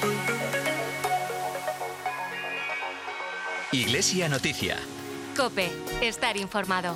Iglesia Noticia. COPE. Estar informado.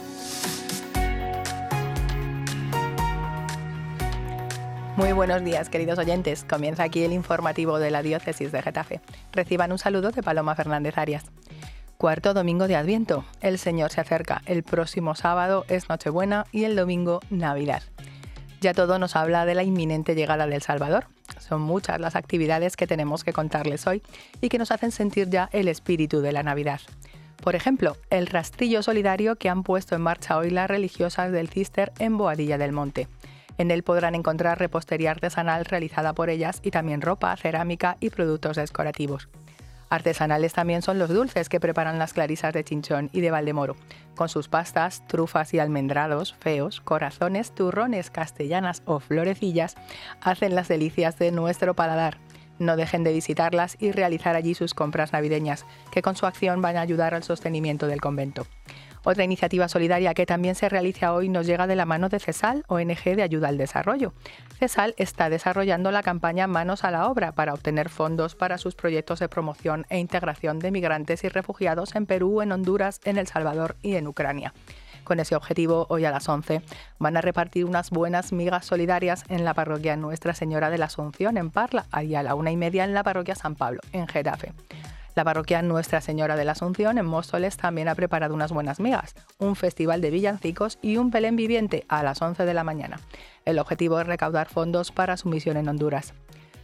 Muy buenos días, queridos oyentes. Comienza aquí el informativo de la Diócesis de Getafe. Reciban un saludo de Paloma Fernández Arias. Cuarto domingo de Adviento. El Señor se acerca. El próximo sábado es Nochebuena y el domingo Navidad. Ya todo nos habla de la inminente llegada del Salvador. Son muchas las actividades que tenemos que contarles hoy y que nos hacen sentir ya el espíritu de la Navidad. Por ejemplo, el rastrillo solidario que han puesto en marcha hoy las religiosas del Císter en Boadilla del Monte. En él podrán encontrar repostería artesanal realizada por ellas y también ropa, cerámica y productos decorativos. Artesanales también son los dulces que preparan las clarisas de Chinchón y de Valdemoro, con sus pastas, trufas y almendrados, feos, corazones, turrones, castellanas o florecillas, hacen las delicias de nuestro paladar. No dejen de visitarlas y realizar allí sus compras navideñas, que con su acción van a ayudar al sostenimiento del convento. Otra iniciativa solidaria que también se realiza hoy nos llega de la mano de CESAL, ONG de Ayuda al Desarrollo. CESAL está desarrollando la campaña Manos a la Obra para obtener fondos para sus proyectos de promoción e integración de migrantes y refugiados en Perú, en Honduras, en El Salvador y en Ucrania. Con ese objetivo, hoy a las 11 van a repartir unas buenas migas solidarias en la parroquia Nuestra Señora de la Asunción, en Parla, y a la 1:30 en la parroquia San Pablo, en Getafe. La parroquia Nuestra Señora de la Asunción en Móstoles también ha preparado unas buenas migas, un festival de villancicos y un Belén viviente a las 11 de la mañana. El objetivo es recaudar fondos para su misión en Honduras.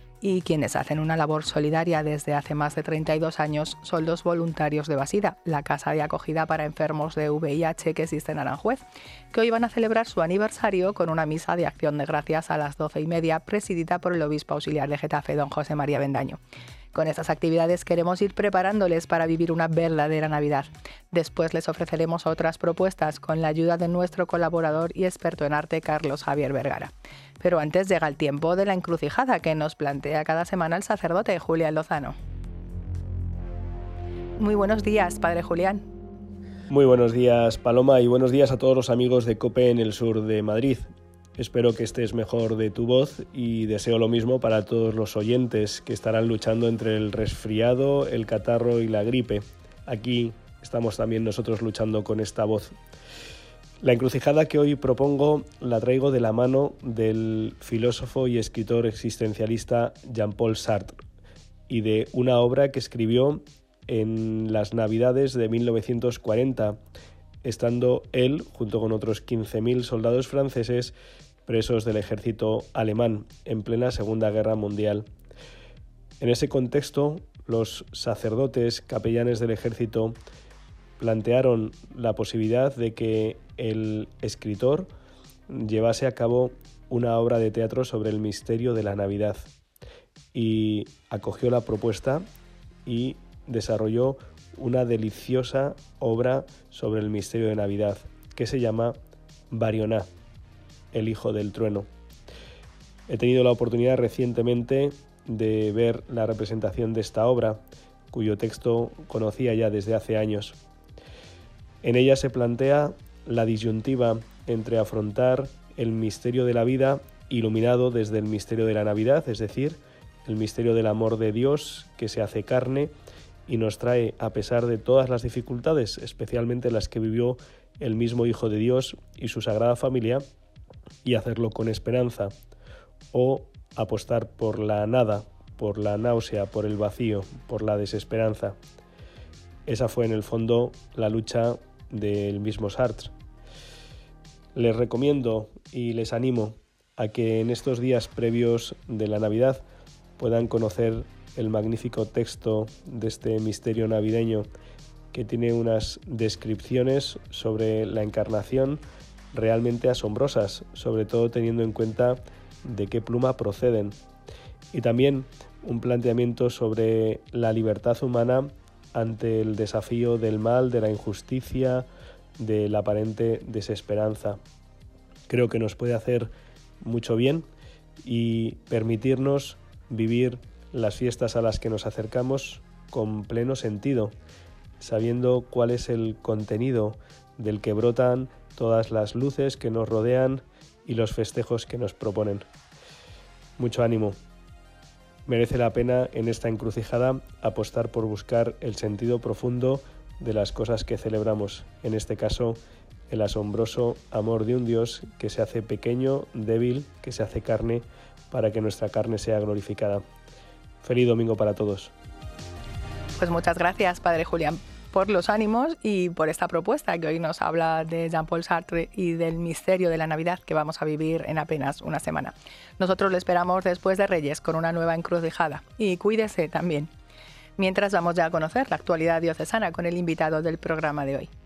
Y quienes hacen una labor solidaria desde hace más de 32 años son los voluntarios de Basida, la casa de acogida para enfermos de VIH que existe en Aranjuez, que hoy van a celebrar su aniversario con una misa de acción de gracias a las 12:30, presidida por el obispo auxiliar de Getafe, don José María Bendaño. Con estas actividades queremos ir preparándoles para vivir una verdadera Navidad. Después les ofreceremos otras propuestas con la ayuda de nuestro colaborador y experto en arte, Carlos Javier Vergara. Pero antes llega el tiempo de la encrucijada que nos plantea cada semana el sacerdote Julián Lozano. Muy buenos días, padre Julián. Muy buenos días, Paloma, y buenos días a todos los amigos de COPE en el sur de Madrid. Espero que estés mejor de tu voz y deseo lo mismo para todos los oyentes que estarán luchando entre el resfriado, el catarro y la gripe. Aquí estamos también nosotros luchando con esta voz. La encrucijada que hoy propongo la traigo de la mano del filósofo y escritor existencialista Jean-Paul Sartre y de una obra que escribió en las Navidades de 1940, estando él, junto con otros 15.000 soldados franceses, presos del ejército alemán en plena Segunda Guerra Mundial. En ese contexto, los sacerdotes capellanes del ejército plantearon la posibilidad de que el escritor llevase a cabo una obra de teatro sobre el misterio de la Navidad, y acogió la propuesta y desarrolló una deliciosa obra sobre el misterio de Navidad que se llama Barioná, el hijo del trueno. He tenido la oportunidad recientemente de ver la representación de esta obra, cuyo texto conocía ya desde hace años. En ella se plantea la disyuntiva entre afrontar el misterio de la vida iluminado desde el misterio de la Navidad, es decir, el misterio del amor de Dios que se hace carne y nos trae, a pesar de todas las dificultades, especialmente las que vivió el mismo Hijo de Dios y su Sagrada Familia, y hacerlo con esperanza, o apostar por la nada, por la náusea, por el vacío, por la desesperanza. Esa fue en el fondo la lucha del mismo Sartre. Les recomiendo y les animo a que en estos días previos de la Navidad puedan conocer el magnífico texto de este misterio navideño, que tiene unas descripciones sobre la encarnación realmente asombrosas, sobre todo teniendo en cuenta de qué pluma proceden, y también un planteamiento sobre la libertad humana ante el desafío del mal, de la injusticia, de la aparente desesperanza. Creo que nos puede hacer mucho bien y permitirnos vivir las fiestas a las que nos acercamos con pleno sentido, sabiendo cuál es el contenido del que brotan todas las luces que nos rodean y los festejos que nos proponen. Mucho ánimo. Merece la pena en esta encrucijada apostar por buscar el sentido profundo de las cosas que celebramos, en este caso el asombroso amor de un Dios que se hace pequeño, débil, que se hace carne para que nuestra carne sea glorificada. Feliz domingo para todos. Pues muchas gracias, Padre Julián, por los ánimos y por esta propuesta que hoy nos habla de Jean-Paul Sartre y del misterio de la Navidad que vamos a vivir en apenas una semana. Nosotros le esperamos después de Reyes con una nueva encrucijada y cuídese también. Mientras vamos ya a conocer la actualidad diocesana con el invitado del programa de hoy.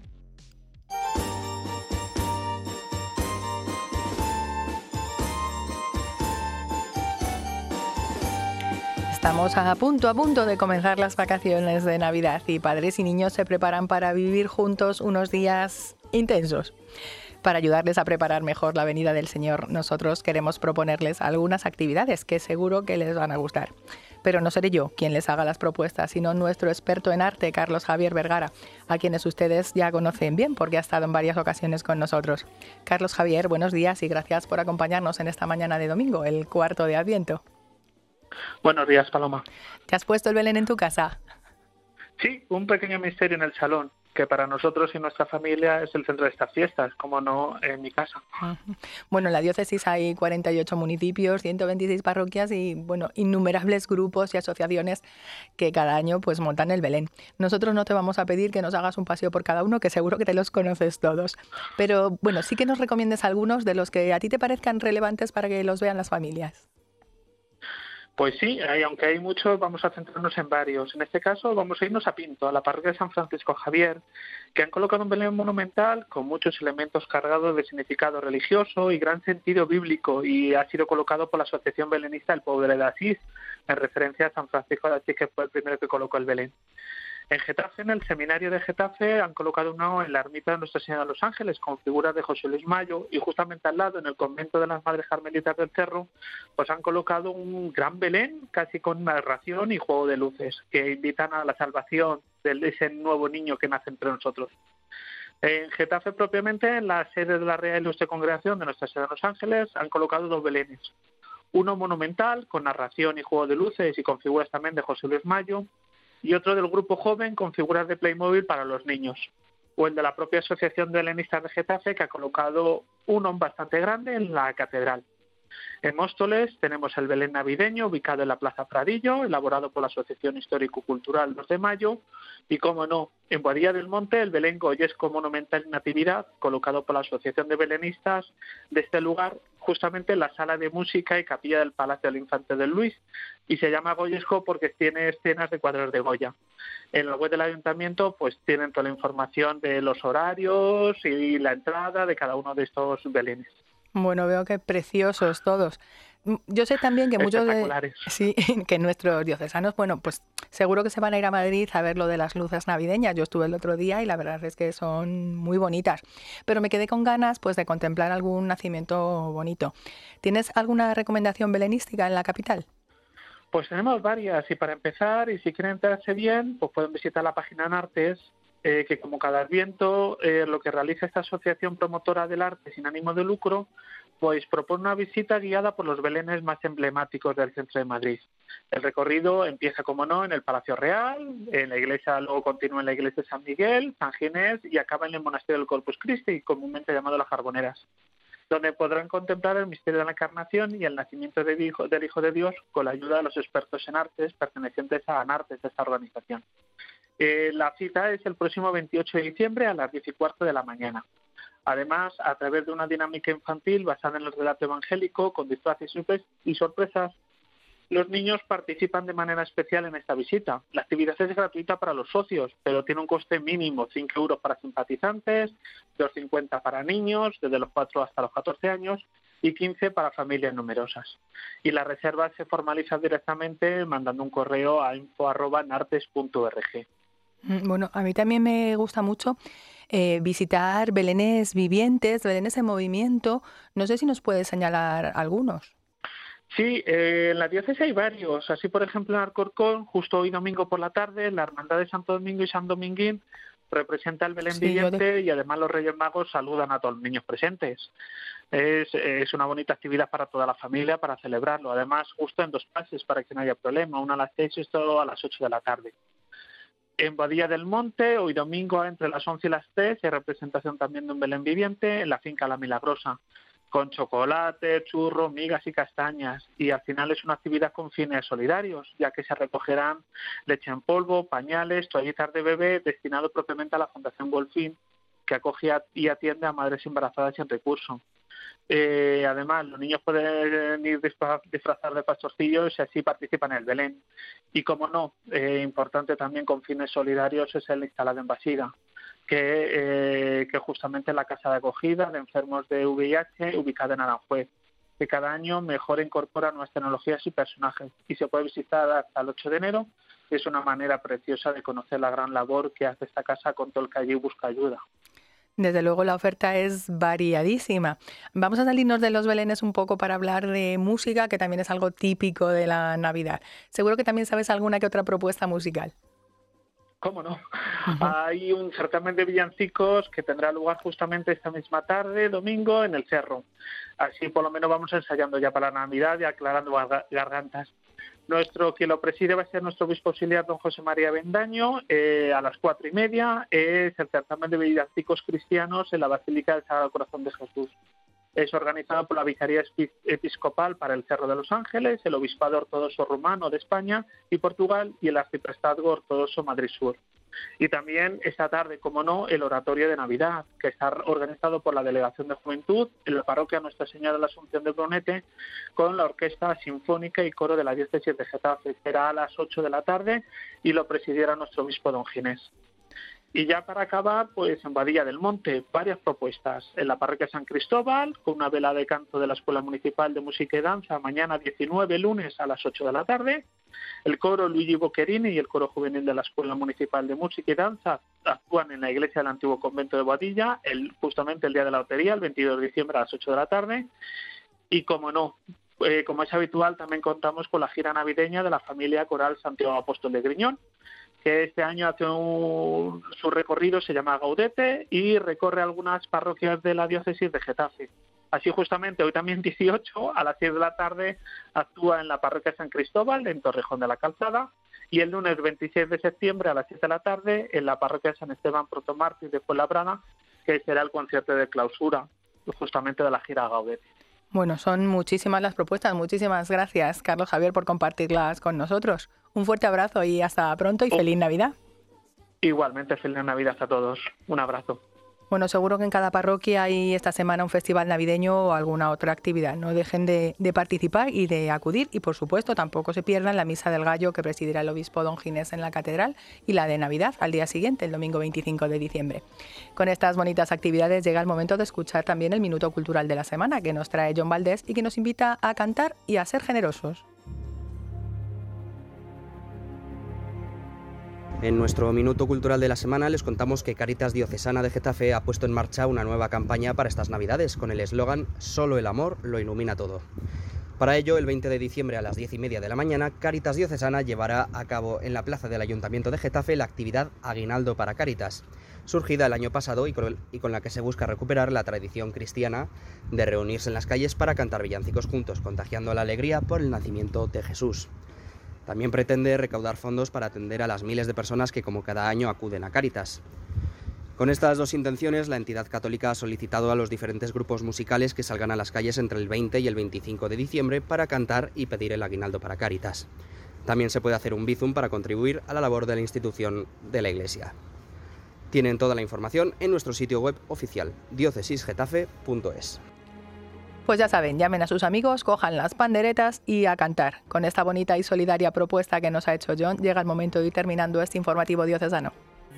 Estamos a punto de comenzar las vacaciones de Navidad y padres y niños se preparan para vivir juntos unos días intensos. Para ayudarles a preparar mejor la venida del Señor, nosotros queremos proponerles algunas actividades que seguro que les van a gustar. Pero no seré yo quien les haga las propuestas, sino nuestro experto en arte, Carlos Javier Vergara, a quienes ustedes ya conocen bien porque ha estado en varias ocasiones con nosotros. Carlos Javier, buenos días y gracias por acompañarnos en esta mañana de domingo, el cuarto de Adviento. Buenos días, Paloma. ¿Te has puesto el Belén en tu casa? Sí, un pequeño misterio en el salón, que para nosotros y nuestra familia es el centro de estas fiestas, como no en mi casa. Bueno, en la diócesis hay 48 municipios, 126 parroquias y, bueno, innumerables grupos y asociaciones que cada año pues montan el Belén. Nosotros no te vamos a pedir que nos hagas un paseo por cada uno, que seguro que te los conoces todos. Pero, bueno, sí que nos recomiendes algunos de los que a ti te parezcan relevantes para que los vean las familias. Pues sí, aunque hay muchos, vamos a centrarnos en varios. En este caso vamos a irnos a Pinto, a la parroquia de San Francisco Javier, que han colocado un Belén monumental con muchos elementos cargados de significado religioso y gran sentido bíblico, y ha sido colocado por la Asociación Belenista El Pobre de Asís, en referencia a San Francisco de Asís, que fue el primero que colocó el Belén. En Getafe, en el seminario de Getafe, han colocado uno en la ermita de Nuestra Señora de los Ángeles con figuras de José Luis Mayo, y justamente al lado, en el convento de las Madres Carmelitas del Cerro, pues han colocado un gran Belén, casi con narración y juego de luces, que invitan a la salvación de ese nuevo niño que nace entre nosotros. En Getafe propiamente, en la sede de la Real Ilustre Congregación de Nuestra Señora de los Ángeles, han colocado dos Belenes. Uno monumental, con narración y juego de luces y con figuras también de José Luis Mayo, y otro del grupo joven con figuras de Playmobil para los niños, o el de la propia Asociación de Belenistas de Getafe, que ha colocado uno bastante grande en la catedral. En Móstoles tenemos el Belén navideño, ubicado en la Plaza Pradillo, elaborado por la Asociación Histórico-Cultural 2 de Mayo, y, como no, en Boadilla del Monte, el Belén goyesco monumental Natividad, colocado por la Asociación de Belenistas de este lugar, justamente en la sala de música y capilla del Palacio del Infante del Luis, y se llama goyesco porque tiene escenas de cuadros de Goya. En la web del ayuntamiento pues tienen toda la información de los horarios y la entrada de cada uno de estos belenes. Bueno, veo que preciosos todos. Yo sé también que muchos sí, que nuestros diocesanos, bueno, pues seguro que se van a ir a Madrid a ver lo de las luces navideñas. Yo estuve el otro día y la verdad es que son muy bonitas. Pero me quedé con ganas pues de contemplar algún nacimiento bonito. ¿Tienes alguna recomendación belenística en la capital? Pues tenemos varias, y para empezar, y si quieren enterarse bien, pues pueden visitar la página en Artes, que como cada Adviento lo que realiza esta asociación promotora del arte sin ánimo de lucro, pues propone una visita guiada por los belenes más emblemáticos del centro de Madrid. El recorrido empieza, como no, en el Palacio Real, en la iglesia, luego continúa en la iglesia de San Miguel, San Ginés, y acaba en el monasterio del Corpus Christi, comúnmente llamado Las Carboneras, donde podrán contemplar el misterio de la Encarnación y el nacimiento del Hijo de Dios con la ayuda de los expertos en artes pertenecientes a ANARTES, esta organización. La cita es el próximo 28 de diciembre a las 10:15 de la mañana. Además, a través de una dinámica infantil basada en el relato evangélico, con disfraces y sorpresas, los niños participan de manera especial en esta visita. La actividad es gratuita para los socios, pero tiene un coste mínimo, 5 euros para simpatizantes, 2,50 para niños, desde los 4 hasta los 14 años, y 15 para familias numerosas. Y la reserva se formaliza directamente mandando un correo a info@nartes.org. Bueno, a mí también me gusta mucho visitar belenes vivientes, belenes en movimiento. No sé si nos puedes señalar algunos. Sí, en la diócesis hay varios. Así, por ejemplo, en Alcorcón, justo hoy domingo por la tarde, la Hermandad de Santo Domingo y San Dominguín representa el Belén viviente y además los Reyes Magos saludan a todos los niños presentes. Es una bonita actividad para toda la familia para celebrarlo. Además, justo en 2 pases para que no haya problema, una a las 6 y esto a las 8 de la tarde. En Boadilla del Monte, hoy domingo entre las 11 y las 3, hay representación también de un Belén viviente en la finca La Milagrosa, con chocolate, churros, migas y castañas. Y al final es una actividad con fines solidarios, ya que se recogerán leche en polvo, pañales, toallitas de bebé, destinado propiamente a la Fundación Golfín, que acoge y atiende a madres embarazadas sin recurso. Además, los niños pueden ir disfrazar de pastorcillos y así participan en el Belén. Y como no, importante también con fines solidarios es el instalado en Basida, que justamente es la casa de acogida de enfermos de VIH ubicada en Aranjuez, que cada año mejor incorpora nuevas tecnologías y personajes y se puede visitar hasta el 8 de enero. Es una manera preciosa de conocer la gran labor que hace esta casa con todo el que allí busca ayuda. Desde luego la oferta es variadísima. Vamos a salirnos de los belenes un poco para hablar de música, que también es algo típico de la Navidad. Seguro que también sabes alguna que otra propuesta musical. ¿Cómo no? Hay un certamen de villancicos que tendrá lugar justamente esta misma tarde, domingo, en el Cerro. Así por lo menos vamos ensayando ya para la Navidad y aclarando gargantas. Quien lo preside va a ser nuestro obispo auxiliar, don José María Bendaño, a las 4:30. Es el certamen de villancicos cristianos en la Basílica del Sagrado Corazón de Jesús. Es organizado por la Vicaría Episcopal para el Cerro de los Ángeles, el Obispado Ortodoxo Rumano de España y Portugal y el Arciprestazgo Ortodoxo Madrid Sur. Y también esta tarde, como no, el Oratorio de Navidad, que está organizado por la Delegación de Juventud en la Parroquia Nuestra Señora de la Asunción de Brunete, con la Orquesta Sinfónica y Coro de la Diócesis de Getafe. Será a las 8 de la tarde y lo presidirá nuestro obispo don Ginés. Y ya para acabar, pues en Boadilla del Monte, varias propuestas. En la Parroquia San Cristóbal, con una velada de canto de la Escuela Municipal de Música y Danza, mañana 19, lunes a las 8 de la tarde. El coro Luigi Boccherini y el coro juvenil de la Escuela Municipal de Música y Danza actúan en la iglesia del antiguo convento de Boadilla, justamente el día de la lotería, el 22 de diciembre a las 8 de la tarde. Y como no, como es habitual, también contamos con la gira navideña de la familia coral Santiago Apóstol de Griñón, que este año hace su recorrido, se llama Gaudete, y recorre algunas parroquias de la diócesis de Getafe. Así justamente hoy también 18, a las 6 de la tarde, actúa en la parroquia San Cristóbal, en Torrejón de la Calzada, y el lunes 26 de septiembre a las 7 de la tarde en la parroquia San Esteban Protomártir de Fuenlabrada, que será el concierto de clausura justamente de la gira Gaudete. Bueno, son muchísimas las propuestas. Muchísimas gracias, Carlos Javier, por compartirlas con nosotros. Un fuerte abrazo y hasta pronto y feliz Navidad. Igualmente, feliz Navidad a todos. Un abrazo. Bueno, seguro que en cada parroquia hay esta semana un festival navideño o alguna otra actividad. No dejen de participar y de acudir. Y, por supuesto, tampoco se pierdan la Misa del Gallo que presidirá el obispo don Ginés en la Catedral y la de Navidad al día siguiente, el domingo 25 de diciembre. Con estas bonitas actividades llega el momento de escuchar también el Minuto Cultural de la Semana que nos trae John Valdés y que nos invita a cantar y a ser generosos. En nuestro Minuto Cultural de la Semana les contamos que Cáritas Diocesana de Getafe ha puesto en marcha una nueva campaña para estas Navidades con el eslogan «Solo el amor lo ilumina todo». Para ello, el 20 de diciembre a las 10:30 de la mañana, Cáritas Diocesana llevará a cabo en la plaza del Ayuntamiento de Getafe la actividad Aguinaldo para Cáritas, surgida el año pasado y con la que se busca recuperar la tradición cristiana de reunirse en las calles para cantar villancicos juntos, contagiando la alegría por el nacimiento de Jesús. También pretende recaudar fondos para atender a las miles de personas que como cada año acuden a Cáritas. Con estas dos intenciones, la entidad católica ha solicitado a los diferentes grupos musicales que salgan a las calles entre el 20 y el 25 de diciembre para cantar y pedir el aguinaldo para Cáritas. También se puede hacer un bizum para contribuir a la labor de la institución de la Iglesia. Tienen toda la información en nuestro sitio web oficial, diocesisgetafe.es. Pues ya saben, llamen a sus amigos, cojan las panderetas y a cantar. Con esta bonita y solidaria propuesta que nos ha hecho John, llega el momento de ir terminando este informativo diocesano.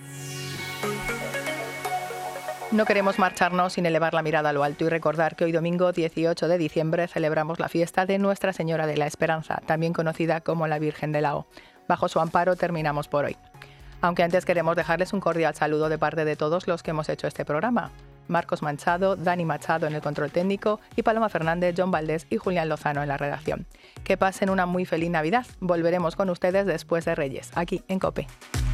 No queremos marcharnos sin elevar la mirada a lo alto y recordar que hoy domingo 18 de diciembre celebramos la fiesta de Nuestra Señora de la Esperanza, también conocida como la Virgen de Lao. Bajo su amparo terminamos por hoy. Aunque antes queremos dejarles un cordial saludo de parte de todos los que hemos hecho este programa. Marcos Manchado, Dani Machado en el control técnico y Paloma Fernández, John Valdés y Julián Lozano en la redacción. Que pasen una muy feliz Navidad. Volveremos con ustedes después de Reyes, aquí en COPE.